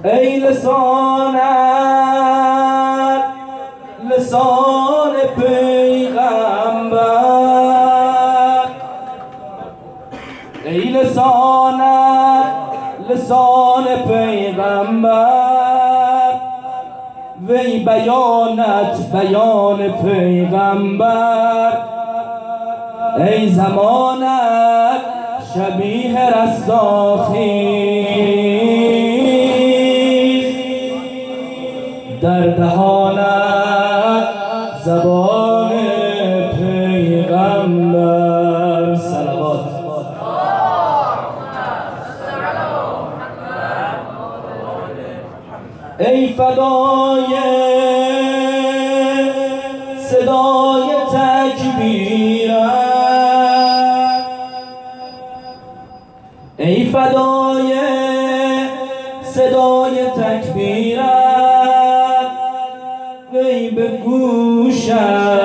ای لسانت لسان پیغمبر، ای لسانت لسان پیغمبر، وی بیانت بیان پیغمبر، ای زمانت شبیه رستاخیز، در دهانت زبان پیغمبر. صلوات. ای فدای صدای تکبیرت، ای فدای صدای تکبیرت، وی به گوشت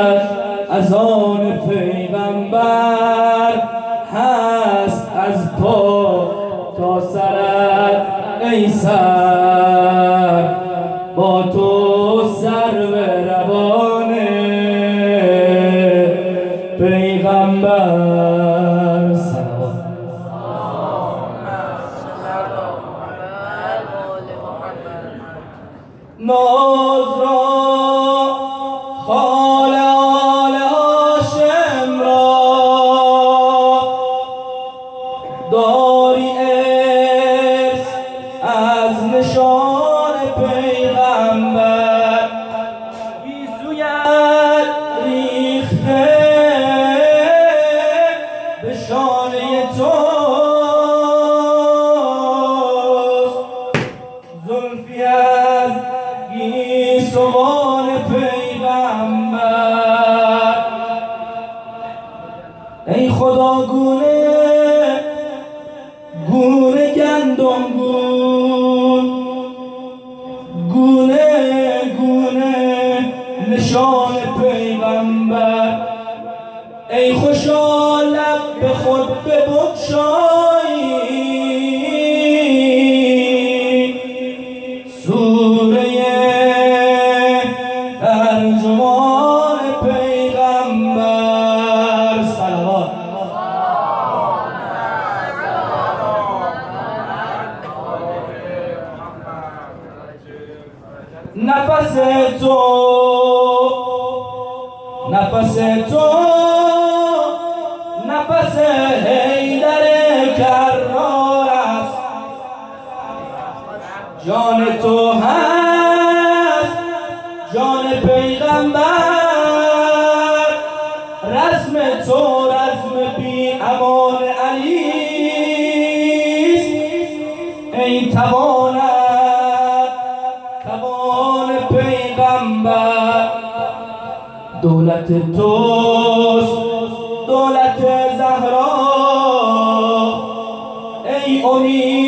اذان پیغمبر هست از پا تا سرت، ای سر با تو سر به روان پیغمبر. صلوات. ناز را خال آل هاشم را داری ارث از نشان پیغمبر، گیسویت ریخته به شانه توست، زلفی از گیسوان پیغمبر، ای خدا گونه گونه گندم گون، گونه گونه نشان پیغمبر، ای خوشا لب به خود ببگشایی، سوره ترجمان پیغمبر. صلوات. نفس تو نفس تو نفس حیدر کرار است، جان تو هست جان پیغمبر، رسم تو رسم بی امان علی است، ای توانت توان پیغمبر، دولت توست دولت زهرا، ای امید